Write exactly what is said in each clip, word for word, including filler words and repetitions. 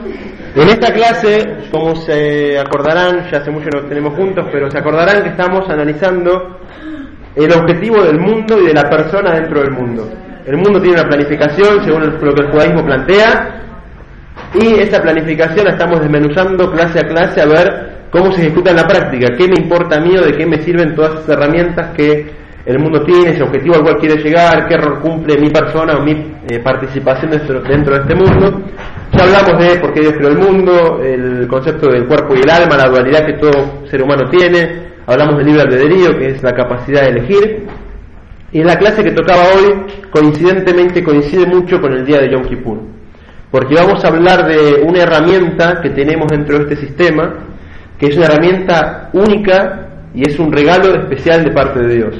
En esta clase, como se acordarán, ya hace mucho no tenemos juntos, pero se acordarán que estamos analizando el objetivo del mundo y de la persona dentro del mundo. El mundo tiene una planificación según lo que el judaísmo plantea, y esa planificación la estamos desmenuzando clase a clase a ver cómo se ejecuta en la práctica, qué me importa a mí o de qué me sirven todas esas herramientas que el mundo tiene, ese objetivo al cual quiere llegar, qué rol cumple mi persona o mi eh, participación dentro, dentro de este mundo. Ya hablamos de por qué Dios creó el mundo, el concepto del cuerpo y el alma, la dualidad que todo ser humano tiene, hablamos del libre albedrío, que es la capacidad de elegir, y en la clase que tocaba hoy, coincidentemente coincide mucho con el día de Yom Kippur, porque vamos a hablar de una herramienta que tenemos dentro de este sistema, que es una herramienta única y es un regalo especial de parte de Dios.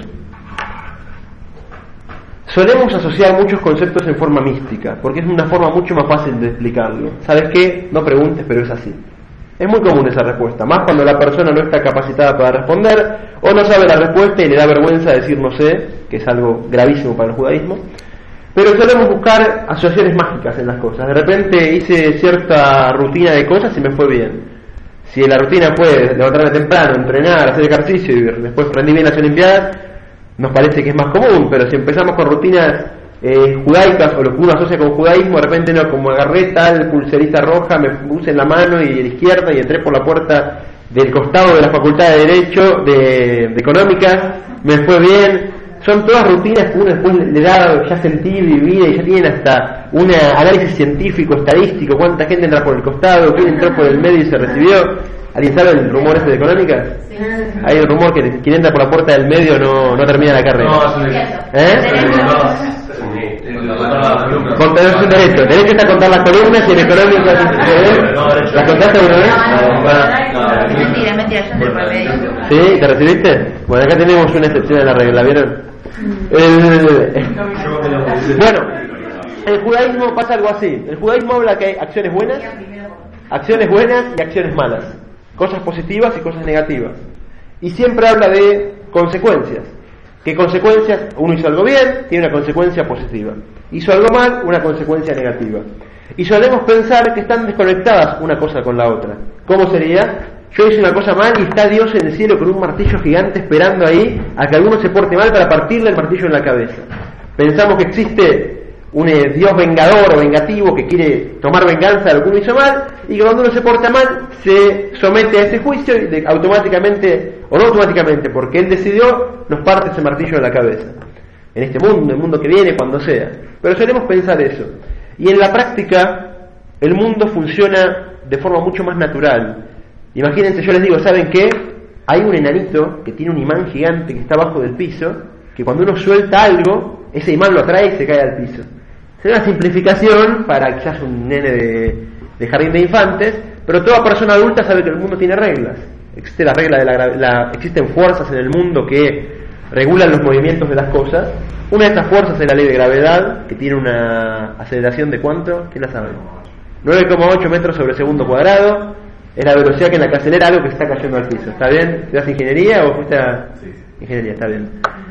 Solemos asociar muchos conceptos en forma mística, porque es una forma mucho más fácil de explicarlo. ¿Sabes qué? No preguntes, pero es así. Es muy común esa respuesta, más cuando la persona no está capacitada para responder, o no sabe la respuesta y le da vergüenza decir no sé, que es algo gravísimo para el judaísmo. Pero solemos buscar asociaciones mágicas en las cosas. De repente hice cierta rutina de cosas y me fue bien. Si la rutina fue levantarme temprano, entrenar, hacer ejercicio y después rendí bien las Olimpiadas, nos parece que es más común, pero si empezamos con rutinas eh, judaicas o lo que uno asocia con judaísmo, de repente no, como agarré tal pulserita roja, me puse en la mano y en la izquierda y entré por la puerta del costado de la Facultad de Derecho de, de Económicas, me fue bien. Son todas rutinas que uno después le da ya sentido y vida y ya tienen hasta un análisis científico, estadístico, cuánta gente entra por el costado, quién entró por el medio y se recibió. ¿Alguien sabe el rumor ese de Económicas? Sí. Hay un rumor que quien entra por la puerta del medio no, no termina la carrera. No, ¿eh? Contador es un derecho. Derecho está a contar las columnas y en Económicas. ¿Las contaste alguna vez? Mentira, mentira, yo entré por el medio. ¿Sí? ¿Te recibiste? Bueno, acá tenemos una excepción a la regla, ¿vieron? El... Bueno, el judaísmo pasa algo así. El judaísmo habla que hay acciones buenas, acciones buenas y acciones malas, cosas positivas y cosas negativas, y siempre habla de consecuencias. ¿Qué consecuencias? Uno hizo algo bien, tiene una consecuencia positiva, hizo algo mal, una consecuencia negativa, y solemos pensar que están desconectadas una cosa con la otra. ¿Cómo sería? Yo hice una cosa mal y está Dios en el cielo con un martillo gigante esperando ahí a que alguno se porte mal para partirle el martillo en la cabeza. Pensamos que existe un eh, Dios vengador o vengativo que quiere tomar venganza de lo que uno hizo mal, y que cuando uno se porta mal se somete a ese juicio y de, automáticamente, o no automáticamente, porque Él decidió, nos parte ese martillo en la cabeza. En este mundo, el mundo que viene, cuando sea. Pero solemos pensar eso. Y en la práctica, el mundo funciona de forma mucho más natural. Imagínense, yo les digo, ¿saben qué? Hay un enanito que tiene un imán gigante que está abajo del piso, que cuando uno suelta algo, ese imán lo atrae y se cae al piso. Es una simplificación para quizás un nene de, de jardín de infantes, pero toda persona adulta sabe que el mundo tiene reglas. Existe la regla de la, la existen fuerzas en el mundo que regulan los movimientos de las cosas. Una de estas fuerzas es la ley de gravedad, que tiene una aceleración de ¿cuánto? ¿Quién la sabe? nueve coma ocho metros sobre segundo cuadrado. Es la velocidad que en la que acelera algo que está cayendo al piso. ¿Está bien? ¿Estudias ingeniería o fuiste a...? Ingeniería, está bien.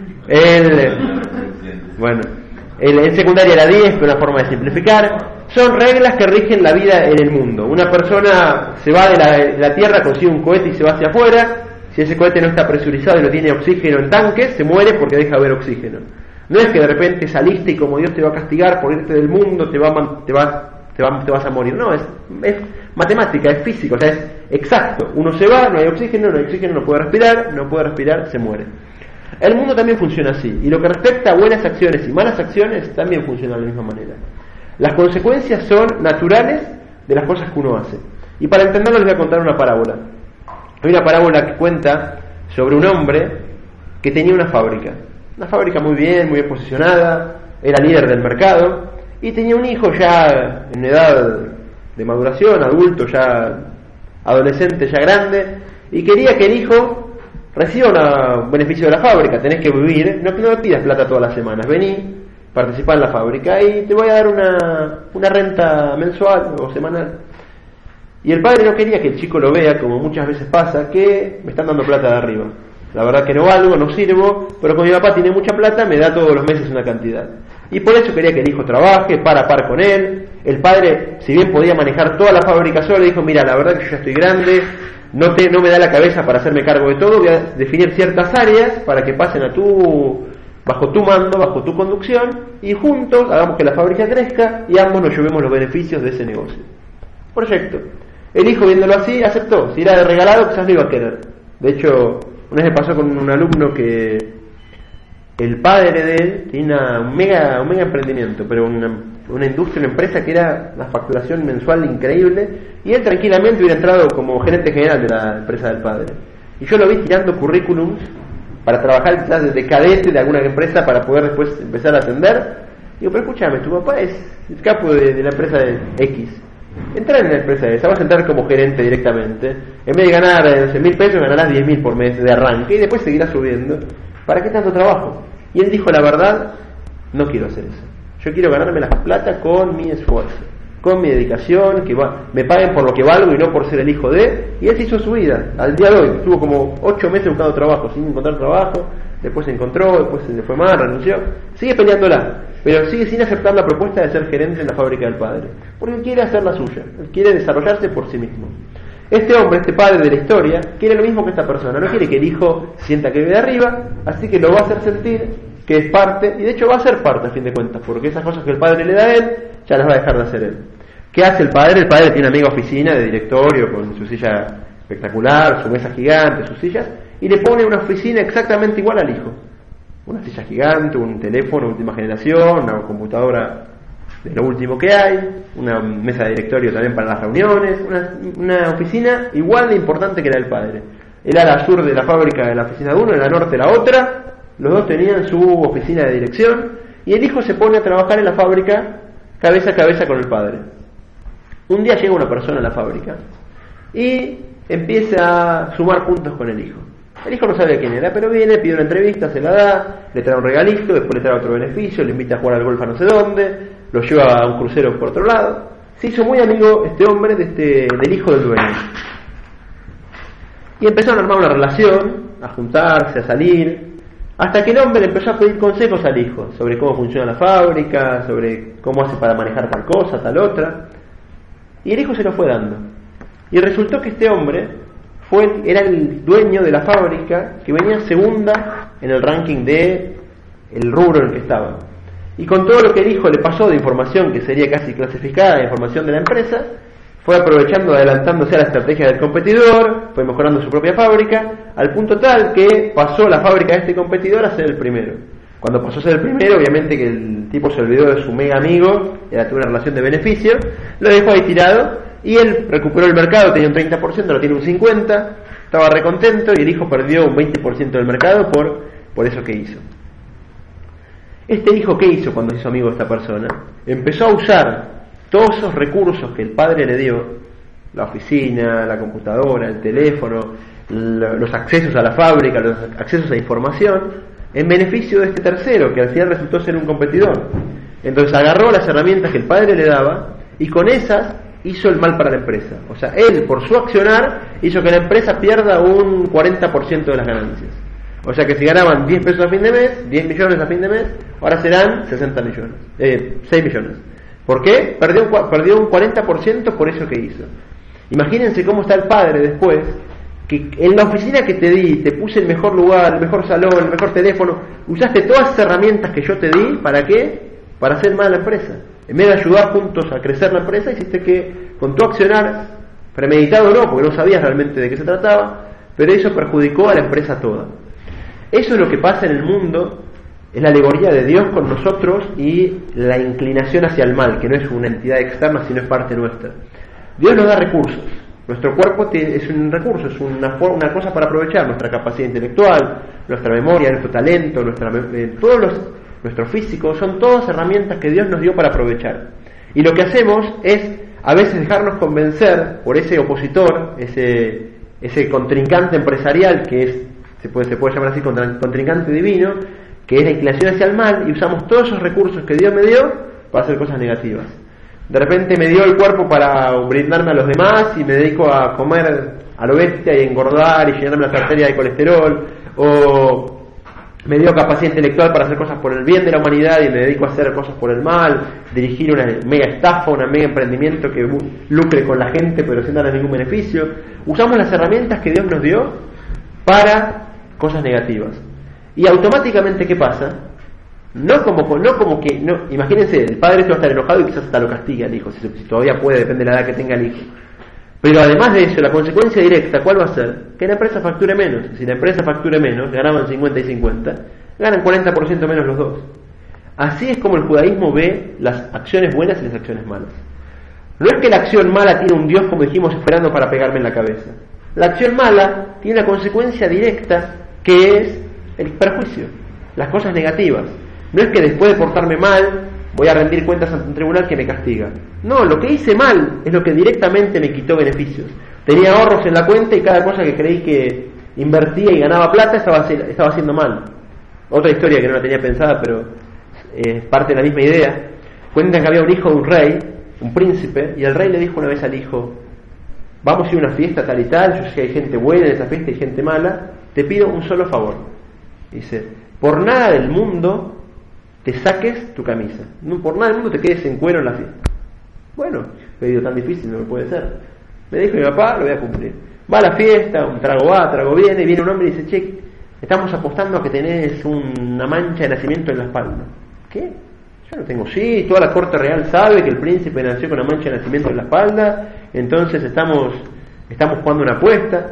El, bueno, el, en secundaria era diez, pero una forma de simplificar. Son reglas que rigen la vida en el mundo. Una persona se va de la, de la Tierra, consigue un cohete y se va hacia afuera. Si ese cohete no está presurizado y no tiene oxígeno en tanques, se muere porque deja de haber oxígeno. No es que de repente saliste y como Dios te va a castigar por irte del mundo, te va a, te va, te va, te vas a morir. No, es, es matemática, es físico, o sea, es exacto. Uno se va, no hay oxígeno, no hay oxígeno, no puede respirar, no puede respirar, se muere. El mundo también funciona así, y lo que respecta a buenas acciones y malas acciones también funciona de la misma manera. Las consecuencias son naturales de las cosas que uno hace. Y para entenderlo les voy a contar una parábola. Hay una parábola que cuenta sobre un hombre que tenía una fábrica. Una fábrica muy bien, muy bien posicionada, era líder del mercado, y tenía un hijo ya en edad de maduración, adulto, ya adolescente, ya grande, y quería que el hijo reciba un beneficio de la fábrica. Tenés que vivir, no, no me pidas plata todas las semanas, vení, participá en la fábrica y te voy a dar una, una renta mensual o semanal. Y el padre no quería que el chico lo vea, como muchas veces pasa, que me están dando plata de arriba. La verdad que no valgo, no sirvo, pero como mi papá tiene mucha plata, me da todos los meses una cantidad. Y por eso quería que el hijo trabaje par a par con él. El padre, si bien podía manejar toda la fábrica solo, dijo, mira, la verdad que yo ya estoy grande, no, te, no me da la cabeza para hacerme cargo de todo, voy a definir ciertas áreas para que pasen a tu, bajo tu mando, bajo tu conducción, y juntos hagamos que la fábrica crezca y ambos nos llevemos los beneficios de ese negocio. Proyecto. El hijo, viéndolo así, aceptó. Si era de regalado, quizás lo iba a querer. De hecho, una vez me pasó con un alumno que el padre de él tenía un mega, un mega emprendimiento, pero una, una industria, una empresa que era una facturación mensual increíble, y él tranquilamente hubiera entrado como gerente general de la empresa del padre. Y yo lo vi tirando currículums para trabajar quizás desde cadete de alguna empresa para poder después empezar a atender. Digo, pero escúchame, tu papá es el capo de, de la empresa de X. Entrar en la empresa esa, vas a entrar como gerente directamente. En vez de ganar doce mil pesos, ganarás diez mil por mes de arranque y después seguirás subiendo. ¿Para qué tanto trabajo? Y él dijo, la verdad, no quiero hacer eso. Yo quiero ganarme la plata con mi esfuerzo, con mi dedicación, que va, me paguen por lo que valgo y no por ser el hijo de. Y él se hizo su vida. Al día de hoy, estuvo como ocho meses buscando trabajo, sin encontrar trabajo. Después se encontró, después se le fue mal, renunció. Sigue peleándola, pero sigue sin aceptar la propuesta de ser gerente en la fábrica del padre. Porque él quiere hacer la suya, él quiere desarrollarse por sí mismo. Este hombre, este padre de la historia, quiere lo mismo que esta persona. No quiere que el hijo sienta que vive de arriba, así que lo va a hacer sentir que es parte, y de hecho va a ser parte a fin de cuentas, porque esas cosas que el padre le da a él, ya las va a dejar de hacer él. ¿Qué hace el padre? El padre tiene una mega oficina de directorio con su silla espectacular, su mesa gigante, sus sillas, y le pone una oficina exactamente igual al hijo. Una silla gigante, un teléfono última generación, una computadora de lo último que hay, una mesa de directorio también para las reuniones, una, una oficina igual de importante que la del padre. El ala sur de la fábrica de la oficina de uno, el ala norte la otra, los dos tenían su oficina de dirección, y el hijo se pone a trabajar en la fábrica cabeza a cabeza con el padre. Un día llega una persona a la fábrica y empieza a sumar puntos con el hijo. El hijo no sabe quién era, pero viene, pide una entrevista, se la da, le trae un regalito, después le trae otro beneficio, le invita a jugar al golf a no sé dónde, lo lleva a un crucero por otro lado. Se hizo muy amigo este hombre de este, del hijo del dueño. Y empezaron a armar una relación, a juntarse, a salir, hasta que el hombre le empezó a pedir consejos al hijo sobre cómo funciona la fábrica, sobre cómo hace para manejar tal cosa, tal otra. Y el hijo se lo fue dando. Y resultó que este hombre fue, era el dueño de la fábrica que venía segunda en el ranking de el rubro en el que estaba. Y con todo lo que el hijo le pasó de información que sería casi clasificada, de información de la empresa, fue aprovechando, adelantándose a la estrategia del competidor, fue mejorando su propia fábrica, al punto tal que pasó la fábrica de este competidor a ser el primero. Cuando pasó a ser el primero, obviamente que el tipo se olvidó de su mega amigo, era tuvo una relación de beneficio, lo dejó ahí tirado, y él recuperó el mercado, tenía un treinta por ciento, lo tiene un cincuenta por ciento, estaba recontento, y el hijo perdió un veinte por ciento del mercado por, por eso que hizo. Este hijo, ¿qué hizo cuando se hizo amigo de esta persona? Empezó a usar todos esos recursos que el padre le dio, la oficina, la computadora, el teléfono, los accesos a la fábrica, los accesos a información, en beneficio de este tercero, que al final resultó ser un competidor. Entonces agarró las herramientas que el padre le daba y con esas hizo el mal para la empresa. O sea, él, por su accionar, hizo que la empresa pierda un cuarenta por ciento de las ganancias. O sea que si ganaban diez pesos a fin de mes, diez millones a fin de mes, ahora serán sesenta millones, eh, seis millones. ¿Por qué? Perdió un, perdió un cuarenta por ciento por eso que hizo. Imagínense cómo está el padre después, que en la oficina que te di, te puse el mejor lugar, el mejor salón, el mejor teléfono, usaste todas esas herramientas que yo te di, ¿para qué? Para hacer mal a la empresa. En vez de ayudar juntos a crecer la empresa, hiciste que con tu accionar, premeditado o no, porque no sabías realmente de qué se trataba, pero eso perjudicó a la empresa toda. Eso es lo que pasa en el mundo, es la alegoría de Dios con nosotros y la inclinación hacia el mal, que no es una entidad externa, sino es parte nuestra. Dios nos da recursos. Nuestro cuerpo es un recurso, es una, una cosa para aprovechar, nuestra capacidad intelectual, nuestra memoria, nuestro talento, nuestra, eh, todos los, nuestro físico, son todas herramientas que Dios nos dio para aprovechar. Y lo que hacemos es a veces dejarnos convencer por ese opositor, ese, ese contrincante empresarial que es, se puede, se puede llamar así, contrincante divino, que es la inclinación hacia el mal, y usamos todos esos recursos que Dios me dio para hacer cosas negativas. De repente me dio el cuerpo para brindarme a los demás y me dedico a comer a lo bestia y engordar y llenarme las arterias de colesterol, o me dio capacidad intelectual para hacer cosas por el bien de la humanidad y me dedico a hacer cosas por el mal, dirigir una mega estafa, un mega emprendimiento que lucre con la gente pero sin darle ningún beneficio. Usamos las herramientas que Dios nos dio para cosas negativas. Y automáticamente, ¿qué pasa? No como, no como que, no, imagínense, el padre se va a estar enojado y quizás hasta lo castiga al hijo, si, si todavía puede, depende de la edad que tenga el hijo. Pero además de eso, la consecuencia directa, ¿cuál va a ser? Que la empresa facture menos. Si la empresa facture menos, ganaban cincuenta y cincuenta, ganan cuarenta por ciento menos los dos. Así es como el judaísmo ve las acciones buenas y las acciones malas. No es que la acción mala tiene un Dios, como dijimos, esperando para pegarme en la cabeza. La acción mala tiene una consecuencia directa, que es el perjuicio, las cosas negativas. No es que después de portarme mal voy a rendir cuentas ante un tribunal que me castiga. No, lo que hice mal es lo que directamente me quitó beneficios. Tenía ahorros en la cuenta y cada cosa que creí que invertía y ganaba plata estaba, estaba haciendo mal. Otra historia que no la tenía pensada, pero es eh, parte de la misma idea. Cuentan que había un hijo de un rey, un príncipe, y el rey le dijo una vez al hijo: vamos a ir a una fiesta tal y tal, yo sé que hay gente buena en esa fiesta y gente mala, te pido un solo favor. Dice: por nada del mundo te saques tu camisa, no, por nada del mundo te quedes en cuero en la fiesta. Bueno, pedido tan difícil no puede ser. Me dijo mi papá, lo voy a cumplir. Va a la fiesta, un trago va, trago viene, viene un hombre y dice: che, estamos apostando a que tenés una mancha de nacimiento en la espalda. ¿Qué? Yo no tengo. Sí, toda la corte real sabe que el príncipe nació con una mancha de nacimiento en la espalda, entonces estamos estamos jugando una apuesta.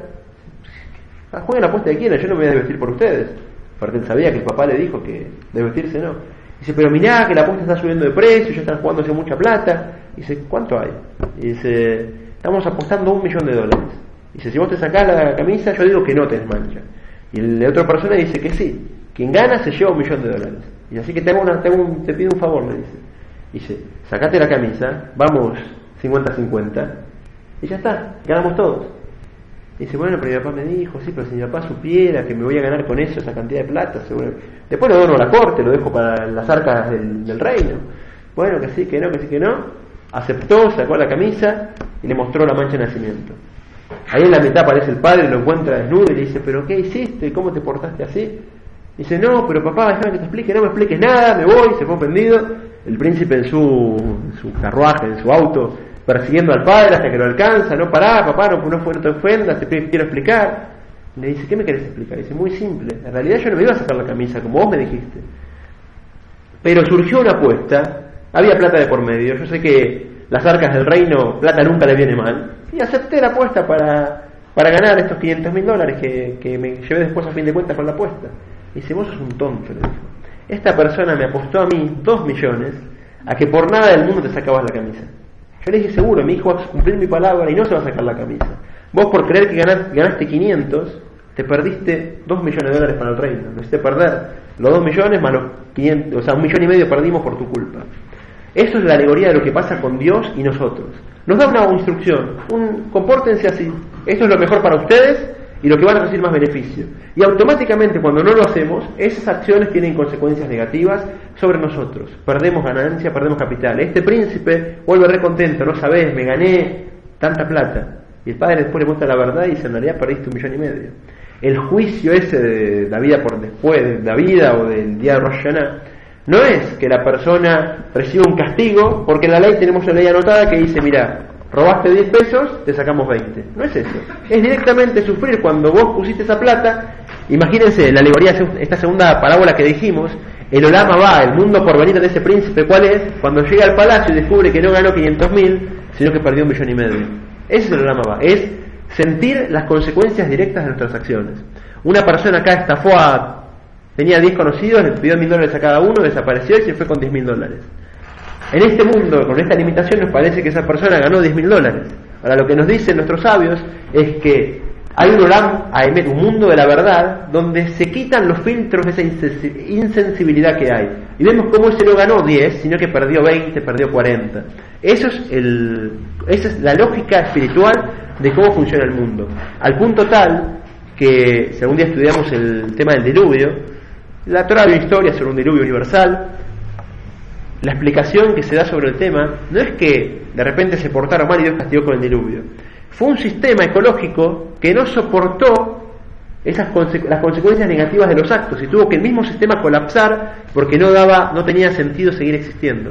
Ah, jueguen la apuesta de quién, yo no me voy a desvestir por ustedes. Aparte él sabía que el papá le dijo que desvestirse no. Dice: pero mirá que la apuesta está subiendo de precio, ya están jugándose mucha plata. Dice: ¿cuánto hay? Dice: estamos apostando un millón de dólares. Dice: si vos te sacás la camisa, yo digo que no tenés mancha. Y la otra persona dice que sí. Quien gana se lleva un millón de dólares. Y así que te, hago una, te, hago un, te pido un favor, le dice. Dice: sacate la camisa, vamos cincuenta a cincuenta, y ya está, ganamos todos. Dice: bueno, pero mi papá me dijo, sí, pero si mi papá supiera que me voy a ganar con eso, esa cantidad de plata, seguro. Después lo dono a la corte, lo dejo para las arcas del, del reino. Bueno, que sí, que no, que sí, que no. Aceptó, sacó la camisa y le mostró la mancha de nacimiento. Ahí en la mitad aparece el padre, lo encuentra desnudo y le dice: ¿pero qué hiciste? ¿Cómo te portaste así? Dice: no, pero papá, déjame que te explique, no me expliques nada, me voy. Se fue ofendido. El príncipe en su, en su carruaje, en su auto, persiguiendo al padre hasta que lo alcanza. No, pará, papá, no, no, no te ofendas, te quiero explicar. Le dice: ¿qué me querés explicar? Dice: muy simple, en realidad yo no me iba a sacar la camisa como vos me dijiste, pero surgió una apuesta, había plata de por medio, yo sé que las arcas del reino plata nunca le viene mal, y acepté la apuesta para, para ganar estos quinientos mil dólares que, que me llevé después a fin de cuentas con la apuesta. Dice: vos sos un tonto, le dijo. Esta persona me apostó a mí dos millones a que por nada del mundo te sacabas la camisa. Yo le dije: seguro, mi hijo va a cumplir mi palabra y no se va a sacar la camisa. Vos, por creer que ganaste, ganaste quinientos, te perdiste dos millones de dólares para el reino. No hiciste perder los dos millones más los quinientos, o sea, un millón y medio perdimos por tu culpa. Eso es la alegoría de lo que pasa con Dios y nosotros. Nos da una instrucción, un compórtense así. Esto es lo mejor para ustedes y lo que van a recibir más beneficio. Y automáticamente, cuando no lo hacemos, esas acciones tienen consecuencias negativas sobre nosotros. Perdemos ganancia, perdemos capital. Este príncipe vuelve recontento: no sabés, me gané tanta plata. Y el padre después le muestra la verdad y dice: en realidad perdiste un millón y medio. El juicio ese de la vida por después, de la vida o del día de Rosh Hashanah, no es que la persona reciba un castigo, porque en la ley tenemos una ley anotada que dice: mira, robaste diez pesos, te sacamos veinte. No es eso. Es directamente sufrir cuando vos pusiste esa plata. Imagínense la alegoría de esta segunda parábola que dijimos. El Olama va, el mundo por venir de ese príncipe, ¿cuál es? Cuando llega al palacio y descubre que no ganó quinientos mil, sino que perdió un millón y medio. Ese es el Olama va. Es sentir las consecuencias directas de nuestras acciones. Una persona acá estafó a... tenía diez conocidos, le pidió mil dólares a cada uno, desapareció y se fue con diez mil dólares. En este mundo, con esta limitación, nos parece que esa persona ganó diez mil dólares. Ahora, lo que nos dicen nuestros sabios es que hay un olam, un mundo de la verdad, donde se quitan los filtros de esa insensibilidad que hay. Y vemos cómo ese no ganó diez, sino que perdió veinte, perdió cuarenta. Eso es el, esa es la lógica espiritual de cómo funciona el mundo. Al punto tal que, si algún día estudiamos el tema del diluvio, la Torá de historia sobre un diluvio universal. La explicación que se da sobre el tema no es que de repente se portaron mal y Dios castigó con el diluvio. Fue un sistema ecológico que no soportó esas conse- las consecuencias negativas de los actos, y tuvo que el mismo sistema colapsar porque no daba, no tenía sentido seguir existiendo.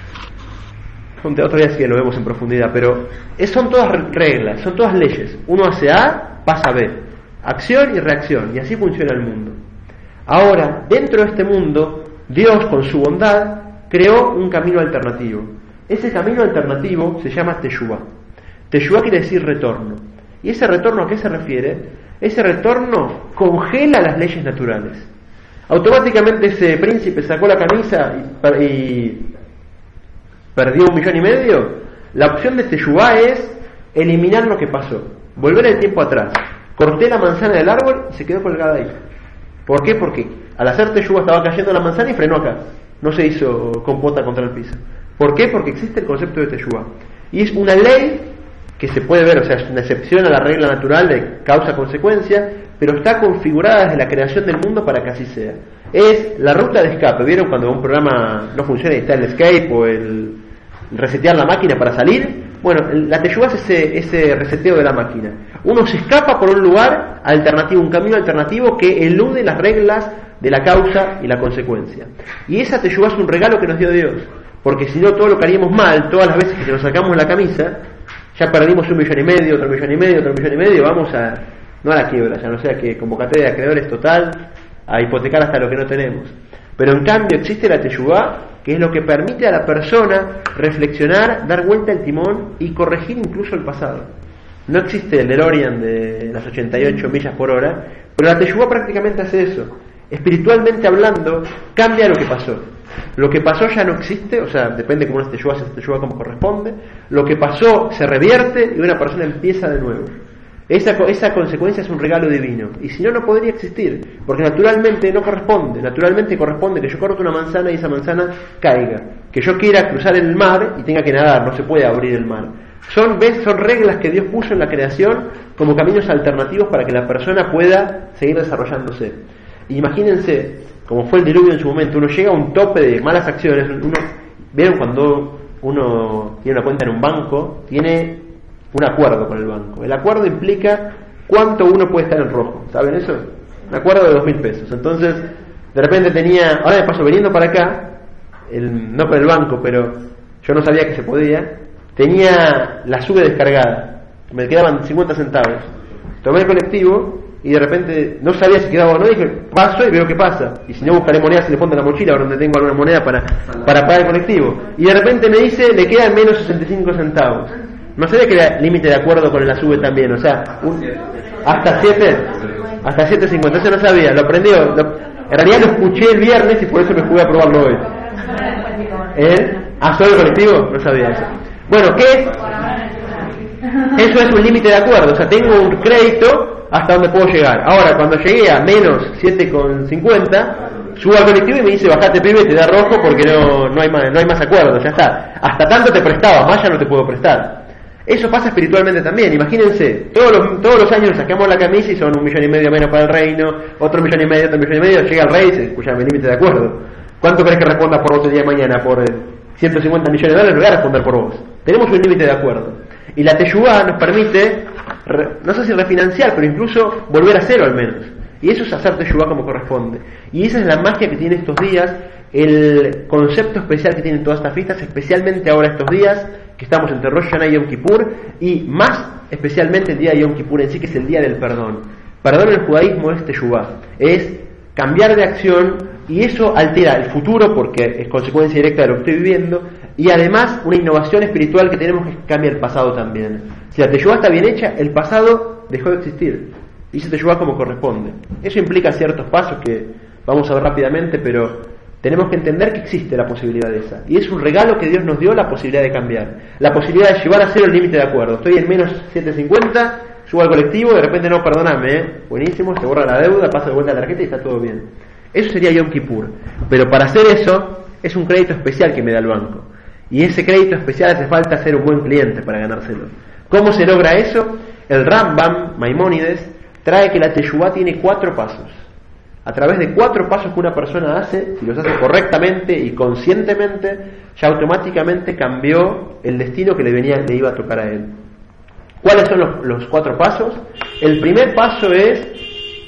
Otro día sí que lo vemos en profundidad, pero es, son todas reglas, son todas leyes. Uno hace A, pasa B, acción y reacción, y así funciona el mundo. Ahora, dentro de este mundo, Dios con su bondad creó un camino alternativo. Ese camino alternativo se llama Teshuvá. Teshuvá quiere decir retorno. ¿Y ese retorno a qué se refiere? Ese retorno congela las leyes naturales. Automáticamente ese príncipe sacó la camisa y, y perdió un millón y medio. La opción de Teshuvá es eliminar lo que pasó, volver el tiempo atrás. Corté la manzana del árbol y se quedó colgada ahí. ¿Por qué? Porque al hacer Teshuvá estaba cayendo la manzana y frenó acá. No se hizo compota contra el piso. ¿Por qué? Porque existe el concepto de Teshuvá. Y es una ley que se puede ver, o sea, es una excepción a la regla natural de causa-consecuencia, pero está configurada desde la creación del mundo para que así sea. Es la ruta de escape. ¿Vieron cuando un programa no funciona y está el escape o el resetear la máquina para salir? Bueno, la Teshuvá es ese, ese reseteo de la máquina. Uno se escapa por un lugar alternativo, un camino alternativo que elude las reglas de la causa y la consecuencia. Y esa Teshuvá es un regalo que nos dio Dios, porque si no, todo lo que haríamos mal, todas las veces que nos sacamos la camisa, ya perdimos un millón y medio, otro millón y medio, otro millón y medio, vamos a, no a la quiebra, ya no sea que convocatoria de acreedores total, a hipotecar hasta lo que no tenemos. Pero en cambio existe la Teshuvá, que es lo que permite a la persona reflexionar, dar vuelta al timón y corregir incluso el pasado. No existe el DeLorean de las ochenta y ocho millas por hora, pero la Teshuvá prácticamente hace eso. Espiritualmente hablando, cambia lo que pasó. Lo que pasó ya no existe, o sea, depende cómo una Teshuvá se Teshuvá como corresponde. Lo que pasó se revierte y una persona empieza de nuevo. Esa, esa consecuencia es un regalo divino, y si no, no podría existir, porque naturalmente no corresponde. Naturalmente corresponde que yo corte una manzana y esa manzana caiga, que yo quiera cruzar el mar y tenga que nadar, no se puede abrir el mar. Son, ¿ves? Son reglas que Dios puso en la creación como caminos alternativos para que la persona pueda seguir desarrollándose. Y imagínense, como fue el diluvio en su momento, uno llega a un tope de malas acciones. Uno, ¿vieron cuando uno tiene una cuenta en un banco? Tiene un acuerdo con el banco. El acuerdo implica cuánto uno puede estar en rojo. ¿Saben eso? Un acuerdo de dos mil pesos. Entonces, de repente tenía, ahora me paso viniendo para acá, el, no con el banco, pero yo no sabía que se podía, tenía la sube descargada, me quedaban cincuenta centavos. Tomé el colectivo y de repente no sabía si quedaba o no, dije, paso y veo qué pasa. Y si no, buscaré monedas y le pongo en la mochila donde tengo alguna moneda para, para pagar el colectivo. Y de repente me dice, le quedan menos sesenta y cinco centavos. No sabía que era límite de acuerdo con la sube también, o sea, un, hasta siete, hasta siete cincuenta, eso no sabía, lo aprendió, lo, en realidad lo escuché el viernes y por eso me jugué a probarlo hoy. ¿Eh? ¿Ah, solo el colectivo? No sabía eso. Bueno, ¿qué? Eso es un límite de acuerdo, o sea, tengo un crédito hasta donde puedo llegar. Ahora, cuando llegué a menos siete cincuenta, subo al colectivo y me dice, bajate pibe, te da rojo porque no, no hay más, no hay más acuerdo, ya está. Hasta tanto te prestaba, más ya no te puedo prestar. Eso pasa espiritualmente también. Imagínense, todos los, todos los años sacamos la camisa y son un millón y medio menos para el reino, otro millón y medio, otro millón y medio, llega el rey y dice, escúchame, límite de acuerdo. ¿Cuánto crees que responda por vos el día de mañana? Por eh, ciento cincuenta millones de dólares, no voy a responder por vos. Tenemos un límite de acuerdo. Y la Teshuvá nos permite, re, no sé si refinanciar, pero incluso volver a cero al menos. Y eso es hacer Teshuvá como corresponde. Y esa es la magia que tiene estos días, el concepto especial que tienen todas estas fiestas, especialmente ahora estos días, que estamos entre Rosh Hashanah y Yom Kippur, y más especialmente el día de Yom Kippur en sí, que es el día del perdón. Perdón en el judaísmo es Teshuvá, es cambiar de acción, y eso altera el futuro porque es consecuencia directa de lo que estoy viviendo, y además una innovación espiritual que tenemos que cambiar el pasado también. Si la Teshuvá está bien hecha, el pasado dejó de existir, y se Teshuvá como corresponde. Eso implica ciertos pasos que vamos a ver rápidamente, pero tenemos que entender que existe la posibilidad de esa. Y es un regalo que Dios nos dio, la posibilidad de cambiar. La posibilidad de llevar a cero el límite de acuerdo. Estoy en menos siete cincuenta, subo al colectivo, de repente no, perdóname, ¿eh? Buenísimo, se borra la deuda, paso de vuelta la tarjeta y está todo bien. Eso sería Yom Kippur. Pero para hacer eso, es un crédito especial que me da el banco. Y ese crédito especial hace falta ser un buen cliente para ganárselo. ¿Cómo se logra eso? El Rambam, Maimónides, trae que la Teshuvá tiene cuatro pasos. A través de cuatro pasos que una persona hace, si los hace correctamente y conscientemente, ya automáticamente cambió el destino que le venía, le iba a tocar a él. ¿Cuáles son los, los cuatro pasos? El primer paso es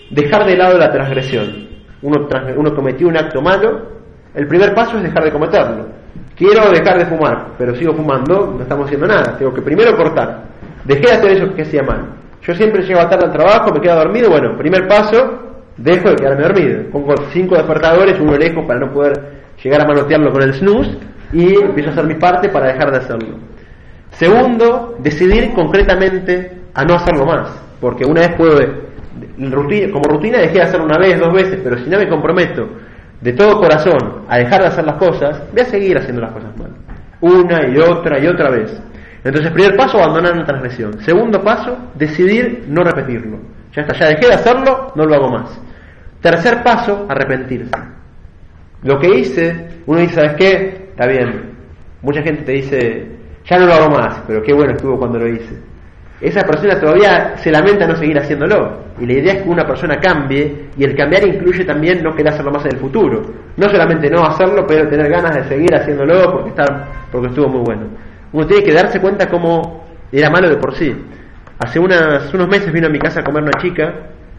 dejar de lado la transgresión. Uno, uno cometió un acto malo, el primer paso es dejar de cometerlo. Quiero dejar de fumar, pero sigo fumando, no estamos haciendo nada. Tengo que primero cortar. Dejé de hacer eso que hacía mal. Yo siempre llego tarde al trabajo, me quedo dormido. Bueno, primer paso, dejo de quedarme dormido. Pongo cinco despertadores, uno lejos para no poder llegar a manotearlo con el snooze, y empiezo a hacer mi parte para dejar de hacerlo. Segundo, decidir concretamente a no hacerlo más, porque una vez puedo, como rutina dejé de hacerlo una vez, dos veces, pero si no me comprometo de todo corazón a dejar de hacer las cosas, voy a seguir haciendo las cosas mal, una y otra y otra vez. Entonces, primer paso, abandonar la transgresión. Segundo paso, decidir no repetirlo. Ya está, ya dejé de hacerlo, no lo hago más. Tercer paso, arrepentirse. Lo que hice, uno dice, ¿sabes qué? Está bien. Mucha gente te dice, ya no lo hago más, pero qué bueno estuvo cuando lo hice. Esa persona todavía se lamenta no seguir haciéndolo. Y la idea es que una persona cambie, y el cambiar incluye también no querer hacerlo más en el futuro. No solamente no hacerlo, pero tener ganas de seguir haciéndolo porque, está, porque estuvo muy bueno. Uno tiene que darse cuenta cómo era malo de por sí. Hace unas, unos meses vino a mi casa a comer una chica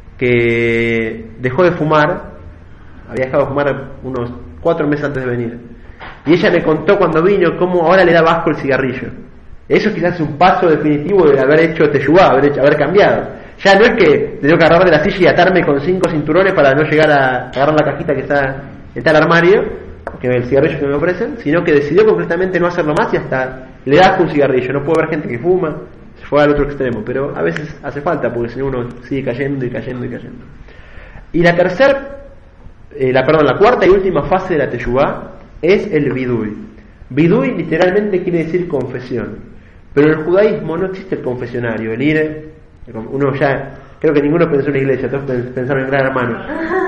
que dejó de fumar, había dejado de fumar unos cuatro meses antes de venir. Y ella me contó cuando vino cómo ahora le daba asco el cigarrillo. Eso quizás es un paso definitivo de haber hecho teshuvá, haber, hecho, haber cambiado. Ya no es que tengo que agarrar de la silla y atarme con cinco cinturones para no llegar a agarrar la cajita que está en tal armario, que el cigarrillo que me ofrecen, sino que decidió concretamente no hacerlo más y hasta le da asco un cigarrillo. No puedo ver gente que fuma, se fue al otro extremo, pero a veces hace falta porque si no uno sigue cayendo y cayendo y cayendo. Y la tercera, eh, la, perdón, la cuarta y última fase de la teshuvá es el vidui. Vidui literalmente quiere decir confesión. Pero en el judaísmo no existe el confesionario, el ir, uno ya, creo que ninguno pensó en una iglesia, todos pensaron en Gran Hermano,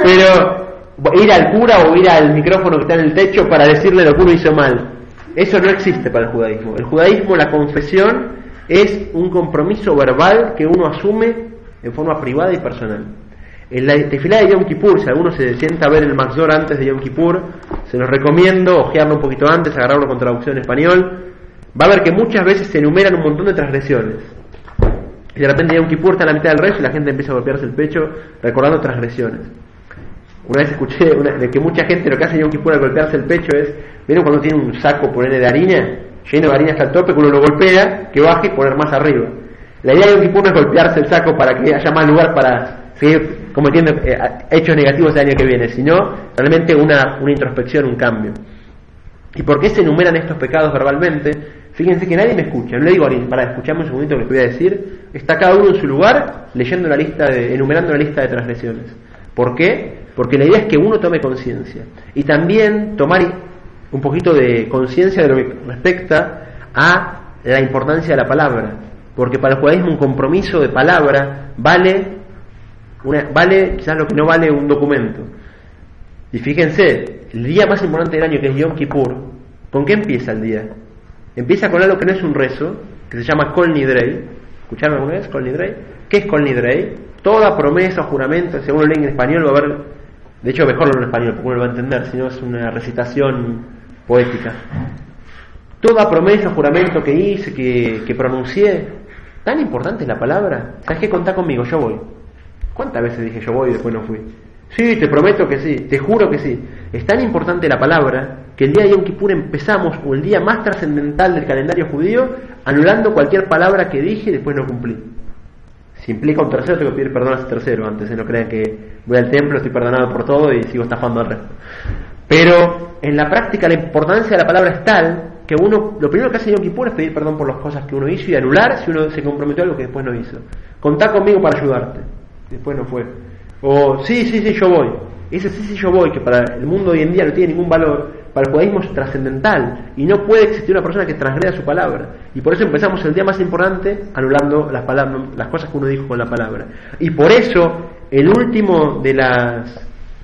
pero ir al cura o ir al micrófono que está en el techo para decirle lo que uno hizo mal, eso no existe para el judaísmo. El judaísmo, la confesión, es un compromiso verbal que uno asume en forma privada y personal. En la tefilá de Yom Kippur, si alguno se sienta a ver el Mahzor antes de Yom Kippur, se los recomiendo ojearlo un poquito antes, agarrarlo con traducción en español. Va a ver que muchas veces se enumeran un montón de transgresiones. Y de repente Yom Kippur está a la mitad del rezo y la gente empieza a golpearse el pecho recordando transgresiones. Una vez escuché una, de que mucha gente lo que hace en Yom Kippur al golpearse el pecho es, ¿vieron cuando tiene un saco por de harina, lleno de harina hasta el tope, que uno lo golpea, que baje y poner más arriba? La idea de Yom Kippur no es golpearse el saco para que haya más lugar para seguir cometiendo eh, hechos negativos el año que viene, sino realmente una, una introspección, un cambio. ¿Y por qué se enumeran estos pecados verbalmente? Fíjense que nadie me escucha, no le digo a alguien, para escucharme un segundito lo que voy a decir. Está cada uno en su lugar leyendo la lista de, enumerando la lista de transgresiones. ¿Por qué? Porque la idea es que uno tome conciencia y también tomar un poquito de conciencia de lo que respecta a la importancia de la palabra, porque para el judaísmo un compromiso de palabra vale una, vale quizás lo que no vale un documento. Y fíjense, el día más importante del año, que es Yom Kippur, ¿con qué empieza el día? Empieza con algo que no es un rezo, que se llama Kol Nidrei. ¿Escucharon alguna vez Kol Nidrei? ¿Qué es Kol Nidrei? Toda promesa o juramento, según lo leen en español, va a haber, de hecho mejor lo en español porque uno lo va a entender, si no es una recitación poética. Toda promesa o juramento que hice, que, que pronuncié, tan importante es la palabra. ¿Sabes qué? Contá conmigo, yo voy. ¿Cuántas veces dije yo voy y después no fui? Sí, te prometo que sí, te juro que sí. Es tan importante la palabra que el día de Yom Kippur empezamos, o el día más trascendental del calendario judío, anulando cualquier palabra que dije y después no cumplí. Si implica un tercero, tengo que pedir perdón a ese tercero antes, no crean que voy al templo, estoy perdonado por todo y sigo estafando al resto. Pero en la práctica la importancia de la palabra es tal que uno, lo primero que hace en Yom Kippur es pedir perdón por las cosas que uno hizo y anular si uno se comprometió a algo que después no hizo. Contá conmigo para ayudarte, después no fue. O sí, sí, sí, yo voy. Ese sí, sí, yo voy, que para el mundo hoy en día no tiene ningún valor, para el judaísmo es trascendental y no puede existir una persona que transgreda su palabra. Y por eso empezamos el día más importante anulando las palabras, las cosas que uno dijo con la palabra. Y por eso el último de las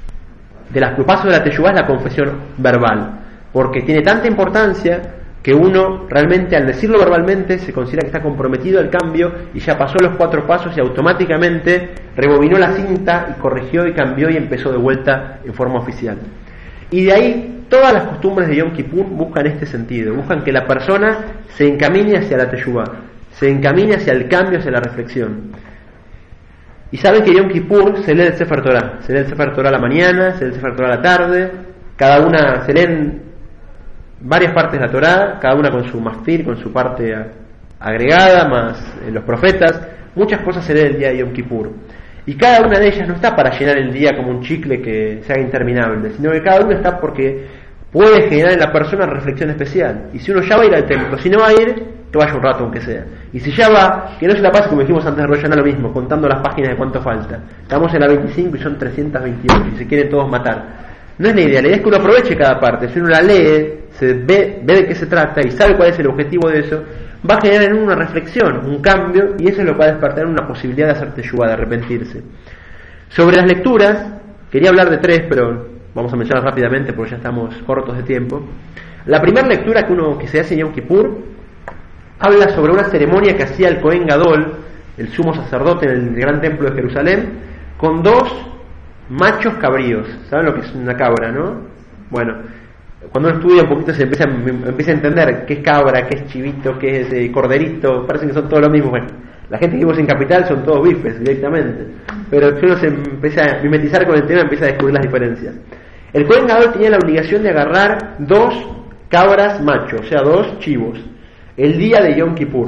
de los pasos de la teshuvá es la confesión verbal, porque tiene tanta importancia que uno realmente al decirlo verbalmente se considera que está comprometido al cambio y ya pasó los cuatro pasos y automáticamente rebobinó la cinta y corrigió y cambió y empezó de vuelta en forma oficial. Y de ahí todas las costumbres de Yom Kippur buscan este sentido, buscan que la persona se encamine hacia la teshuvá, se encamine hacia el cambio, hacia la reflexión. Y saben que Yom Kippur se lee el Sefer Torah. Se lee el Sefer Torah a la mañana, se lee el Sefer Torah a la tarde. Cada una, se leen varias partes de la Torah, cada una con su maftir, con su parte agregada, más eh, los profetas. Muchas cosas se leen el día de Yom Kippur. Y cada una de ellas no está para llenar el día como un chicle que se haga interminable, sino que cada una está porque puede generar en la persona reflexión especial. Y si uno ya va a ir al templo, si no va a ir, que vaya un rato aunque sea. Y si ya va, que no se la pase como dijimos antes de Rosh Hashanah, lo mismo, contando las páginas de cuánto falta. Estamos en la veinticinco y son trescientas veintiocho y se quieren todos matar. No es la idea, la idea es que uno aproveche cada parte. Si uno la lee, se ve, ve de qué se trata y sabe cuál es el objetivo de eso, va a generar en uno una reflexión, un cambio, y eso es lo que va a despertar una posibilidad de hacer teshuvá, de arrepentirse. Sobre las lecturas, quería hablar de tres, pero vamos a mencionar rápidamente porque ya estamos cortos de tiempo. La primera lectura que uno que se hace en Yom Kippur habla sobre una ceremonia que hacía el Cohen Gadol, el sumo sacerdote en el gran templo de Jerusalén, con dos machos cabríos. ¿Saben lo que es una cabra, no? Bueno, cuando uno estudia un poquito se empieza, empieza a entender qué es cabra, qué es chivito, qué es eh, corderito. Parecen que son todos lo mismo. Bueno, la gente que vivimos en Capital son todos bifes directamente, pero si uno se empieza a mimetizar con el tema, empieza a descubrir las diferencias. El Cohen Gadol tenía la obligación de agarrar dos cabras machos, o sea, dos chivos, el día de Yom Kippur.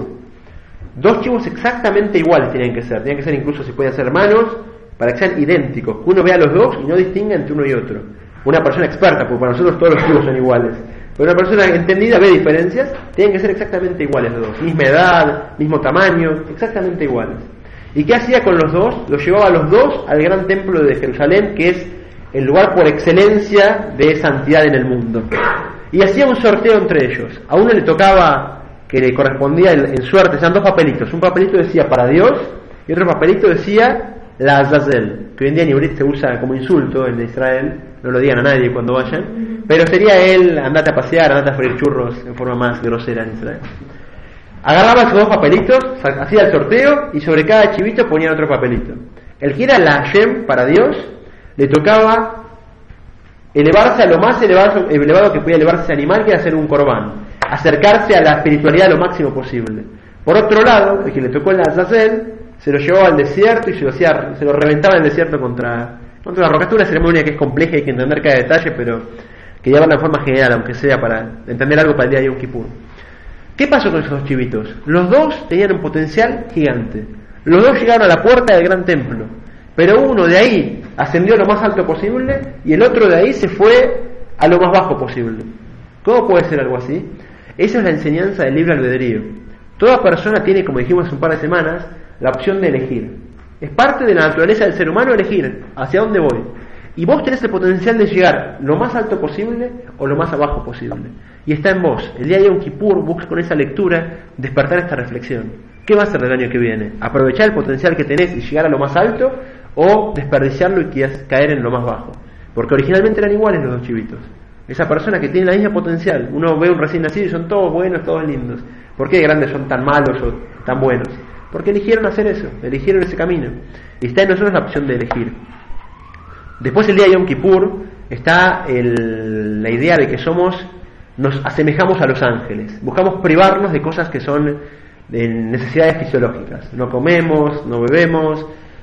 Dos chivos exactamente iguales tenían que ser, tenían que ser incluso, si pueden ser hermanos, para que sean idénticos, que uno vea los dos y no distinga entre uno y otro. Una persona experta, porque para nosotros todos los chivos son iguales, pero una persona entendida ve diferencias, tienen que ser exactamente iguales los dos, misma edad, mismo tamaño, exactamente iguales. ¿Y qué hacía con los dos? Los llevaba a los dos al gran templo de Jerusalén, que es el lugar por excelencia de santidad en el mundo, y hacía un sorteo entre ellos. A uno le tocaba, que le correspondía en suerte, eran dos papelitos. Un papelito decía para Dios y otro papelito decía la Azazel, que hoy en día en Ibrit se usa como insulto en Israel, no lo digan a nadie cuando vayan, pero sería él, andate a pasear, andate a freír churros, en forma más grosera en Israel. Agarraba esos dos papelitos, hacía el sorteo y sobre cada chivito ponía otro papelito. El que era la Hashem para Dios, le tocaba elevarse a lo más elevado, elevado que podía elevarse ese animal, que era hacer un corbán, acercarse a la espiritualidad lo máximo posible. Por otro lado, el que le tocó el Azazel se lo llevaba al desierto y se lo, hacía, se lo reventaba en el desierto contra, contra la roca. Esta es una ceremonia que es compleja y hay que entender cada detalle, pero que llevarla de forma general, aunque sea para entender algo para el día de Yom Kippur. ¿Qué pasó con esos dos chivitos? Los dos tenían un potencial gigante. Los dos llegaron a la puerta del gran templo, pero uno de ahí ascendió lo más alto posible y el otro de ahí se fue a lo más bajo posible. ¿Cómo puede ser algo así? Esa es la enseñanza del libre albedrío. Toda persona tiene, como dijimos hace un par de semanas, la opción de elegir. Es parte de la naturaleza del ser humano elegir hacia dónde voy. Y vos tenés el potencial de llegar lo más alto posible o lo más abajo posible. Y está en vos. El día de Yom Kippur busca con esa lectura despertar esta reflexión. ¿Qué va a hacer del año que viene? ¿Aprovechar el potencial que tenés y llegar a lo más alto o desperdiciarlo y caer en lo más bajo? Porque originalmente eran iguales los dos chivitos. Esa persona que tiene la misma potencial, uno ve un recién nacido y son todos buenos, todos lindos. ¿Por qué grandes son tan malos o tan buenos? Porque eligieron hacer eso, eligieron ese camino. Y está en nosotros la opción de elegir. Después, el día de Yom Kippur, está el, la idea de que somos, nos asemejamos a los ángeles. Buscamos privarnos de cosas que son de necesidades fisiológicas. No comemos, no bebemos,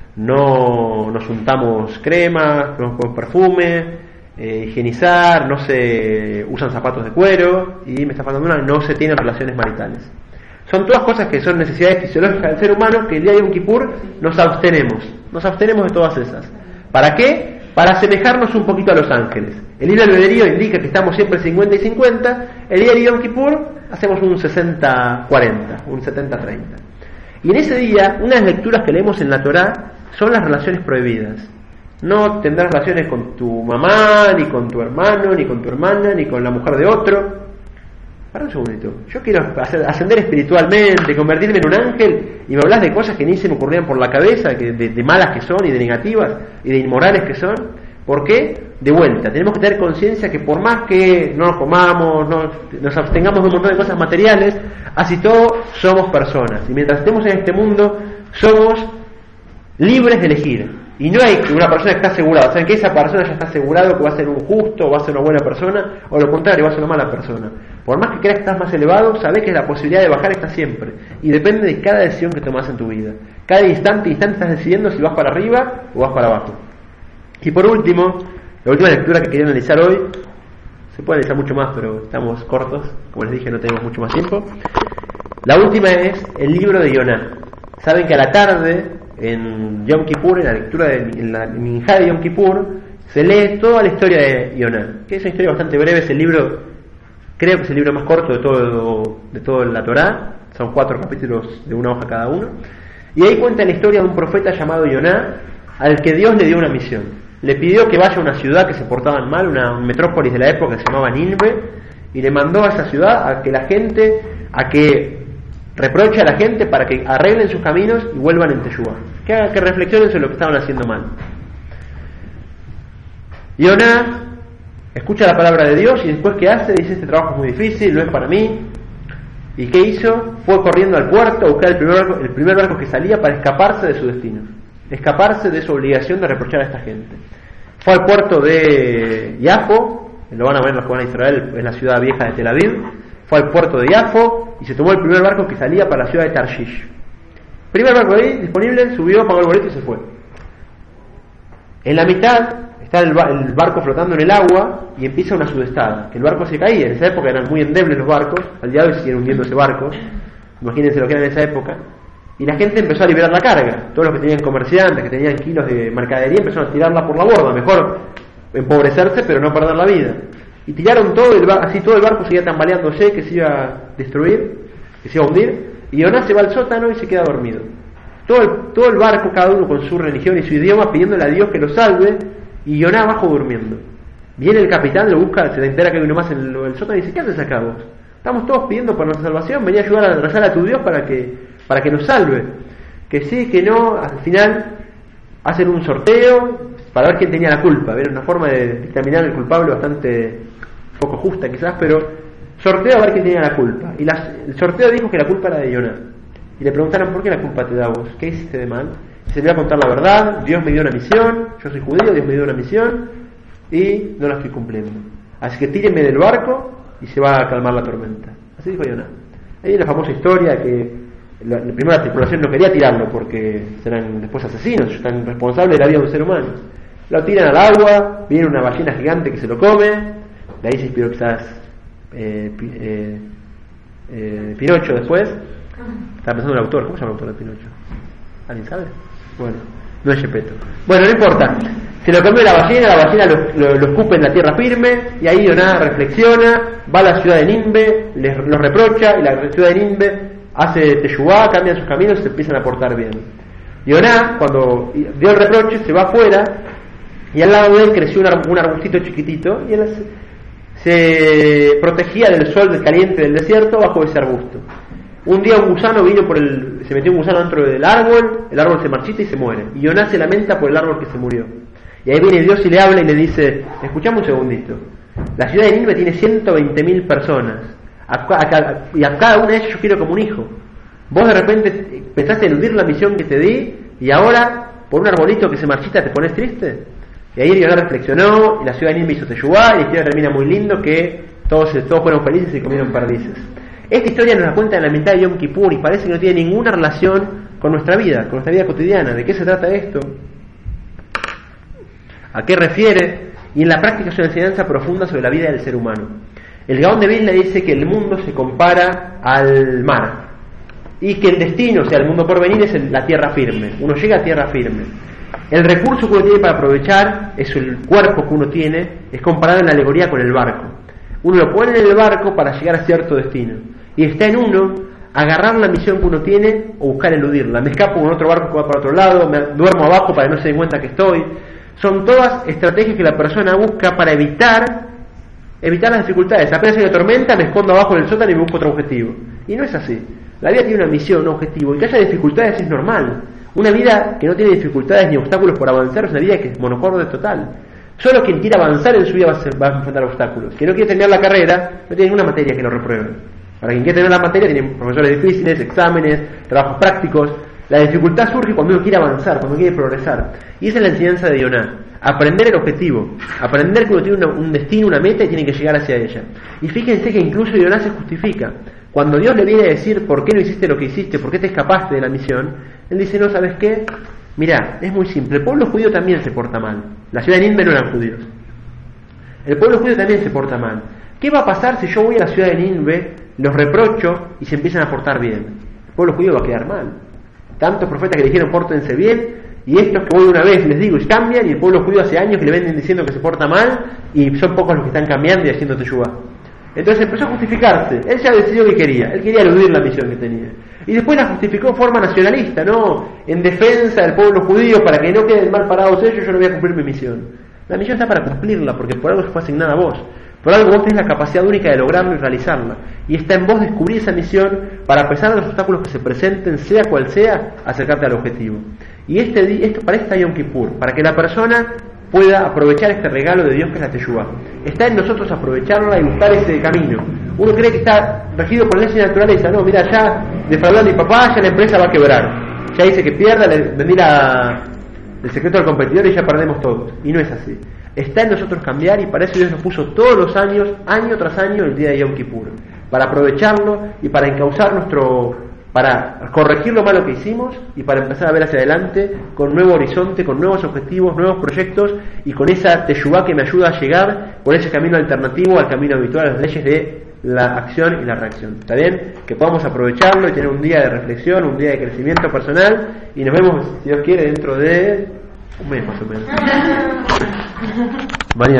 no nos untamos crema, no ponemos perfume, eh, higienizar, no se usan zapatos de cuero, y me está faltando una, no se tienen relaciones maritales. Son todas cosas que son necesidades fisiológicas del ser humano, que el día de Yom Kippur nos abstenemos. Nos abstenemos de todas esas. ¿Para qué? Para asemejarnos un poquito a los ángeles. El libre albedrío indica que estamos siempre cincuenta y cincuenta. El día de Yom Kippur hacemos un sesenta cuarenta, un setenta treinta. Y en ese día, una de las lecturas que leemos en la Torá son las relaciones prohibidas. No tendrás relaciones con tu mamá, ni con tu hermano, ni con tu hermana, ni con la mujer de otro. Para un segundito, yo quiero ascender espiritualmente, convertirme en un ángel, y me hablas de cosas que ni se me ocurrían por la cabeza, que de, de malas que son y de negativas y de inmorales que son. ¿Por qué? De vuelta, tenemos que tener conciencia que por más que no nos comamos, no, nos abstengamos de un montón de cosas materiales, así todo somos personas, y mientras estemos en este mundo somos libres de elegir. Y no hay una persona que está asegurada, saben que esa persona ya está asegurado que va a ser un justo, va a ser una buena persona, o lo contrario, va a ser una mala persona. Por más que creas que estás más elevado, sabés que la posibilidad de bajar está siempre, y depende de cada decisión que tomas en tu vida. Cada instante, instante estás decidiendo si vas para arriba o vas para abajo. Y por último, la última lectura que quería analizar hoy, se puede analizar mucho más, pero estamos cortos, como les dije, no tenemos mucho más tiempo. La última es el libro de Yoná. Saben que a la tarde, en Yom Kippur, en la lectura de en la Minjá de Yom Kippur, se lee toda la historia de Yoná, que es una historia bastante breve. Es el libro, creo que es el libro más corto de todo de toda la Torá, son cuatro capítulos de una hoja cada uno, y ahí cuenta la historia de un profeta llamado Yoná, al que Dios le dio una misión. Le pidió que vaya a una ciudad que se portaban mal, una metrópolis de la época que se llamaba Nínive, y le mandó a esa ciudad a que la gente, a que reproche a la gente para que arreglen sus caminos y vuelvan en Teshuvá, que haga que reflexionen sobre lo que estaban haciendo mal. Yoná escucha la palabra de Dios y después ¿qué hace? Dice: este trabajo es muy difícil, no es para mí. ¿Y qué hizo? Fue corriendo al puerto a buscar el primer barco, el primer barco que salía para escaparse de su destino, escaparse de su obligación de reprochar a esta gente. Fue al puerto de Yafo, lo van a ver los que van a Israel, es la ciudad vieja de Tel Aviv. Fue al puerto de Yafo y se tomó el primer barco que salía para la ciudad de Tarshish. Primer barco ahí disponible, subió, pagó el boleto y se fue. En la mitad está el, bar- el barco flotando en el agua y empieza una sudestada, que el barco se caía. En esa época eran muy endebles los barcos, al día de hoy siguen hundiendo ese barco, imagínense lo que era en esa época. Y la gente empezó a liberar la carga, todos los que tenían comerciantes, que tenían kilos de mercadería, empezaron a tirarla por la borda, mejor empobrecerse pero no perder la vida. Y tiraron todo, el bar- así todo el barco seguía tambaleándose, que se iba a destruir, que se iba a hundir, y Yoná se va al sótano y se queda dormido. Todo el, todo el barco, cada uno con su religión y su idioma, pidiéndole a Dios que lo salve, y Yoná abajo durmiendo. Viene el capitán, lo busca, se entera que hay uno más en el, el sótano y dice: ¿qué haces acá vos? Estamos todos pidiendo por nuestra salvación, vení a ayudar a rezar a tu Dios para que, para que nos salve. Que sí, que no, al final hacen un sorteo para ver quién tenía la culpa. Era una forma de dictaminar el culpable bastante poco justa quizás, pero sorteo a ver quién tenía la culpa. Y las, el sorteo dijo que la culpa era de Yoná. Y le preguntaron: ¿por qué la culpa te da vos? ¿Qué hiciste de mal? Y se le va a contar la verdad: Dios me dio una misión, yo soy judío, Dios me dio una misión y no la estoy cumpliendo. Así que tírenme del barco y se va a calmar la tormenta. Así dijo Yoná. Hay una famosa historia que la, la primera tripulación no quería tirarlo porque serán después asesinos, están responsables de la vida de un ser humano. Lo tiran al agua, viene una ballena gigante que se lo come. De ahí se inspiró quizás eh, eh, eh, Pinocho después. Estaba pensando en el autor. ¿Cómo se llama el autor de Pinocho? ¿Alguien sabe? Bueno, no es Gepetto. Bueno, no importa. Se lo comió la ballena, la ballena lo, lo, lo escupe en la tierra firme, y ahí Yoná reflexiona, va a la ciudad de Nínive, les, los reprocha, y la ciudad de Nínive hace teshuvá, cambian sus caminos y se empiezan a portar bien. Yoná, cuando dio el reproche, se va afuera, y al lado de él creció un, ar- un arbustito chiquitito, y él se, se protegía del sol del caliente del desierto bajo ese arbusto. Un día un gusano vino por el, se metió un gusano dentro del árbol, el árbol se marchita y se muere, y Yoná se lamenta por el árbol que se murió. Y ahí viene Dios y le habla y le dice: escuchame un segundito, la ciudad de Nínive tiene ciento veinte mil personas, a, a, a, y a cada una de ellas yo quiero como un hijo. Vos de repente pensaste eludir la misión que te di, y ahora por un arbolito que se marchita te pones triste. Y ahí Yoná reflexionó, y la ciudad de Nínive hizo teshuvá, y la historia termina muy lindo, que todos, todos fueron felices y comieron perdices. Esta historia nos la cuenta en la mitad de Yom Kippur y parece que no tiene ninguna relación con nuestra vida, con nuestra vida cotidiana. ¿De qué se trata esto? ¿A qué refiere? Y en la práctica es una enseñanza profunda sobre la vida del ser humano. El Gaón de Vilna dice que el mundo se compara al mar y que el destino, o sea, el mundo por venir, es la tierra firme. Uno llega a tierra firme. El recurso que uno tiene para aprovechar es el cuerpo que uno tiene, es comparado en la alegoría con el barco. Uno lo pone en el barco para llegar a cierto destino, y está en uno agarrar la misión que uno tiene o buscar eludirla. Me escapo con otro barco que va para otro lado, me duermo abajo para que no se den cuenta que estoy. Son todas estrategias que la persona busca para evitar evitar las dificultades. Apenas hay una tormenta, me escondo abajo del sótano y me busco otro objetivo. Y no es así. La vida tiene una misión, un objetivo, y que haya dificultades es normal. Una vida que no tiene dificultades ni obstáculos por avanzar es una vida que es monocorde total. Solo quien quiere avanzar en su vida va a, ser, va a enfrentar obstáculos. Quien no quiere terminar la carrera no tiene ninguna materia que lo repruebe. Para quien quiere terminar la materia tiene profesores difíciles, exámenes, trabajos prácticos. La dificultad surge cuando uno quiere avanzar, cuando quiere progresar. Y esa es la enseñanza de Yoná. Aprender el objetivo. Aprender que uno tiene una, un destino, una meta y tiene que llegar hacia ella. Y fíjense que incluso Yoná se justifica. Cuando Dios le viene a decir por qué no hiciste lo que hiciste, por qué te escapaste de la misión, él dice, no, ¿sabes qué? Mirá, es muy simple. El pueblo judío también se porta mal. La ciudad de Nínive no eran judíos. El pueblo judío también se porta mal. ¿Qué va a pasar si yo voy a la ciudad de Nínive, los reprocho y se empiezan a portar bien? El pueblo judío va a quedar mal. Tantos profetas que le dijeron pórtense bien, y estos que voy una vez les digo y cambian, y el pueblo judío hace años que le venden diciendo que se porta mal, y son pocos los que están cambiando y haciendo teshuvá. Entonces empezó a justificarse. Él ya decidió que quería. Él quería eludir la misión que tenía. Y después la justificó en forma nacionalista, ¿no? En defensa del pueblo judío, para que no queden mal parados ellos, yo no voy a cumplir mi misión. La misión está para cumplirla, porque por algo fue asignada a vos. Por algo vos tenés la capacidad única de lograrlo y realizarla. Y está en vos descubrir esa misión para, a pesar de los obstáculos que se presenten, sea cual sea, acercarte al objetivo. Y este, esto para esta Yom Kippur, para que la persona pueda aprovechar este regalo de Dios que es la Teshuvá. Está en nosotros aprovecharla y buscar este camino. Uno cree que está regido por la ley de naturaleza. No, mira, ya defraudó a mi papá, ya la empresa va a quebrar. Ya dice que pierda, le vendí la, el secreto al competidor y ya perdemos todos. Y no es así. Está en nosotros cambiar, y para eso Dios nos puso todos los años, año tras año, el día de Yom Kippur, para aprovecharlo y para encauzar nuestro, para corregir lo malo que hicimos y para empezar a ver hacia adelante con un nuevo horizonte, con nuevos objetivos, nuevos proyectos, y con esa teshuvá que me ayuda a llegar por ese camino alternativo al camino habitual, a las leyes de la acción y la reacción. ¿Está bien? Que podamos aprovecharlo y tener un día de reflexión, un día de crecimiento personal, y nos vemos, si Dios quiere, dentro de un mes más o menos. Mañana.